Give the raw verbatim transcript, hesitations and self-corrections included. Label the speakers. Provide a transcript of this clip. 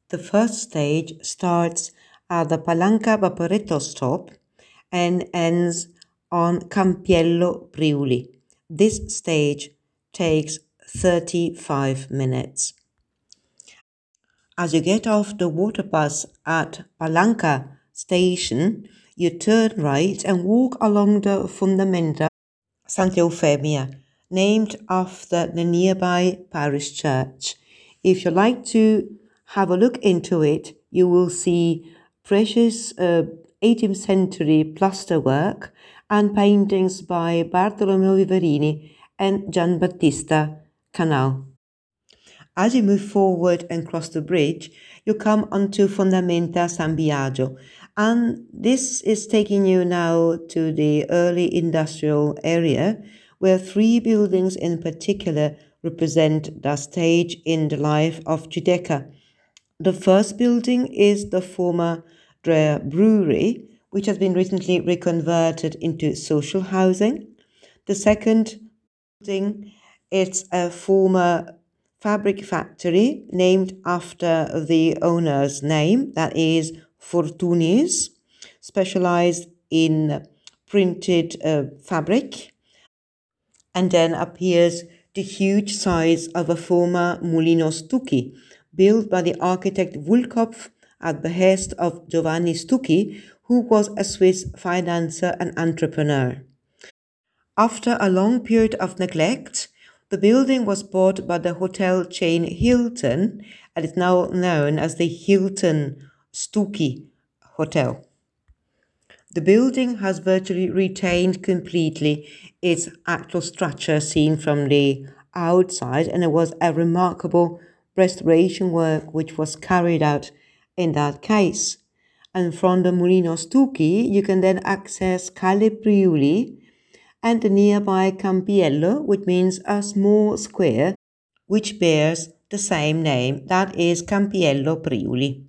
Speaker 1: The first stage starts at the Palanca Vaporetto stop and ends on Campiello Priuli. This stage takes thirty-five minutes. As you get off the water bus at Palanca station, you turn right and walk along the Fundamenta Santa Eufemia, named after the nearby parish church. If you like to have a look into it, you will see precious uh, eighteenth century plasterwork and paintings by Bartolomeo Viverini and Giambattista Canal. As you move forward and cross the bridge, you come onto Fondamenta San Biagio, and this is taking you now to the early industrial area, where three buildings in particular represent the stage in the life of Giudecca. The first building is the former Dreher Brewery, which has been recently reconverted into social housing. The second building is a former fabric factory named after the owner's name, that is Fortunius, specialized in printed uh, fabric. And then appears the huge size of a former Mulino Stucchi, built by the architect Wulkopf at behest of Giovanni Stucchi, who was a Swiss financier and entrepreneur. After a long period of neglect, the building was bought by the hotel chain Hilton and is now known as the Hilton Stucchi Hotel. The building has virtually retained completely its actual structure seen from the outside, and it was a remarkable restoration work which was carried out in that case. And from the Mulino Stucchi, you can then access Calle Priuli and the nearby Campiello, which means a small square, which bears the same name, that is Campiello Priuli.